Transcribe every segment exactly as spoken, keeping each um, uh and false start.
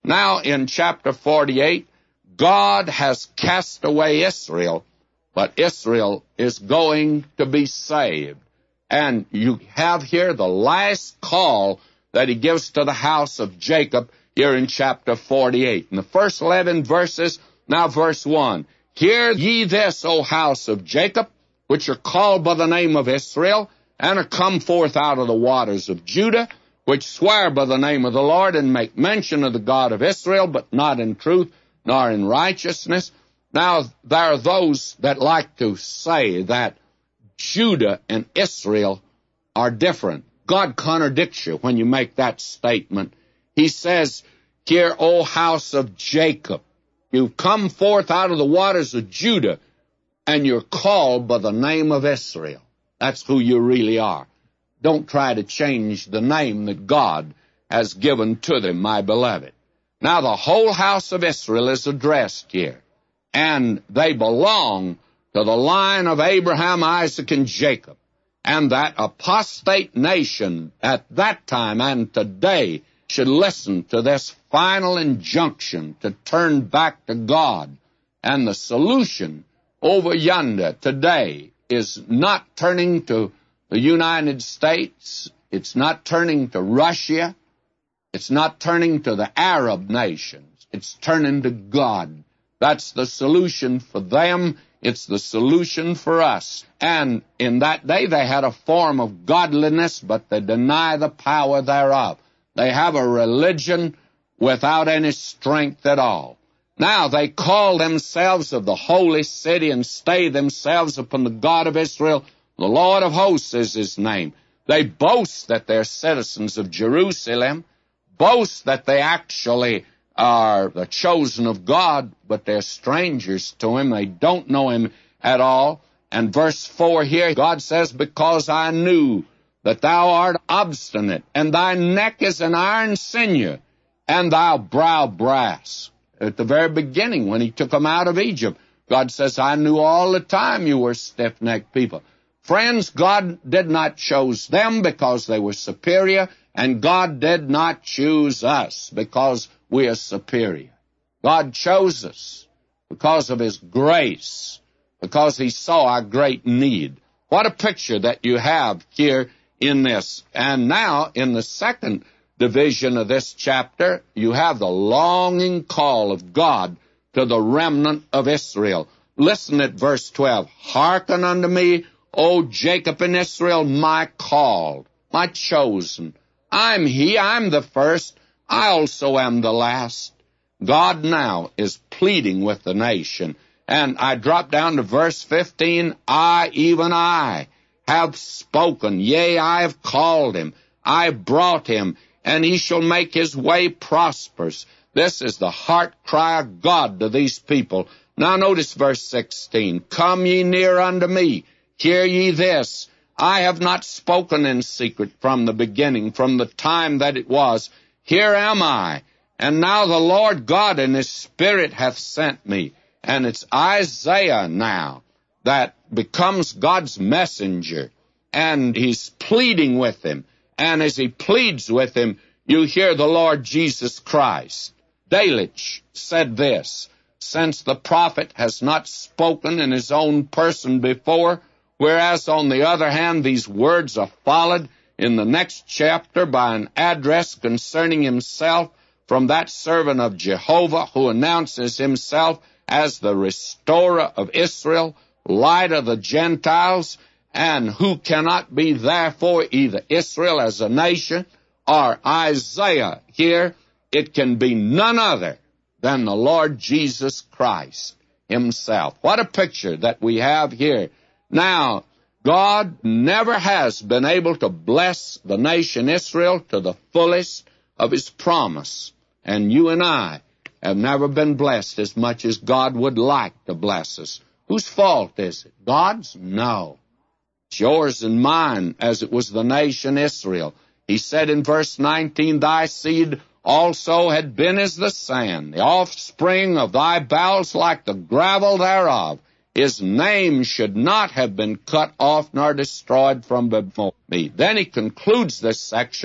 Now in chapter forty-eight, God has cast away Israel, but Israel is going to be saved. And you have here the last call that he gives to the house of Jacob here in chapter forty-eight. In the first eleven verses, now verse one. Hear ye this, O house of Jacob, which are called by the name of Israel, and are come forth out of the waters of Judah, which swear by the name of the Lord, and make mention of the God of Israel, but not in truth, nor in righteousness. Now, there are those that like to say that Judah and Israel are different. God contradicts you when you make that statement. He says, Hear, O house of Jacob, you've come forth out of the waters of Judah, and you're called by the name of Israel. That's who you really are. Don't try to change the name that God has given to them, my beloved. Now, the whole house of Israel is addressed here, and they belong to the line of Abraham, Isaac, and Jacob. And that apostate nation at that time and today should listen to this final injunction to turn back to God. And the solution over yonder today is not turning to the United States. It's not turning to Russia. It's not turning to the Arab nations. It's turning to God. That's the solution for them. It's the solution for us. And in that day they had a form of godliness, but they deny the power thereof. They have a religion without any strength at all. Now they call themselves of the holy city and stay themselves upon the God of Israel. The Lord of hosts is his name. They boast that they're citizens of Jerusalem, boast that they actually are the chosen of God, but they're strangers to him. They don't know him at all. And verse four here, God says, Because I knew that thou art obstinate, and thy neck is an iron sinew, and thy brow brass. At the very beginning, when he took them out of Egypt, God says, I knew all the time you were stiff-necked people. Friends, God did not choose them because they were superior, and God did not choose us because we are superior. God chose us because of his grace, because he saw our great need. What a picture that you have here in this. And now, in the second division of this chapter, you have the longing call of God to the remnant of Israel. Listen at verse twelve. Hearken unto me, O Jacob and Israel, my called, my chosen. I'm he, I'm the first, I also am the last. God now is pleading with the nation. And I drop down to verse fifteen. I, even I, have spoken. Yea, I have called him. I brought him, and he shall make his way prosperous. This is the heart cry of God to these people. Now notice verse sixteen. Come ye near unto me. Hear ye this. I have not spoken in secret from the beginning, from the time that it was. Here am I. And now the Lord God in his Spirit hath sent me. And it's Isaiah now that becomes God's messenger. And he's pleading with him. And as he pleads with him, you hear the Lord Jesus Christ. Delitzsch said this, Since the prophet has not spoken in his own person before, whereas on the other hand these words are followed in the next chapter by an address concerning himself from that servant of Jehovah who announces himself as the restorer of Israel, light of the Gentiles, and who cannot be therefore either Israel as a nation or Isaiah here, it can be none other than the Lord Jesus Christ himself. What a picture that we have here. Now, God never has been able to bless the nation Israel to the fullest of his promise. And you and I have never been blessed as much as God would like to bless us. Whose fault is it? God's? No. It's yours and mine, as it was the nation Israel. He said in verse nineteen, Thy seed also had been as the sand, the offspring of thy bowels like the gravel thereof. His name should not have been cut off nor destroyed from before me. Then he concludes this section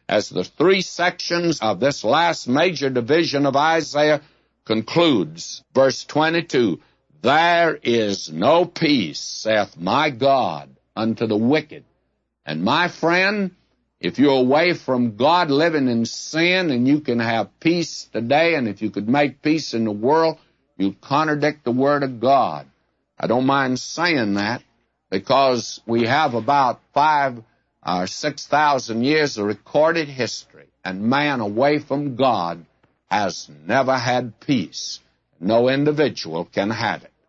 as the three sections of this last major division of Isaiah concludes. Verse twenty-two, there is no peace, saith my God, unto the wicked. And my friend, if you're away from God, living in sin, and you can have peace today, and if you could make peace in the world, you'd contradict the Word of God. I don't mind saying that, because we have about five or six thousand years of recorded history, and man away from God has never had peace. No individual can have it.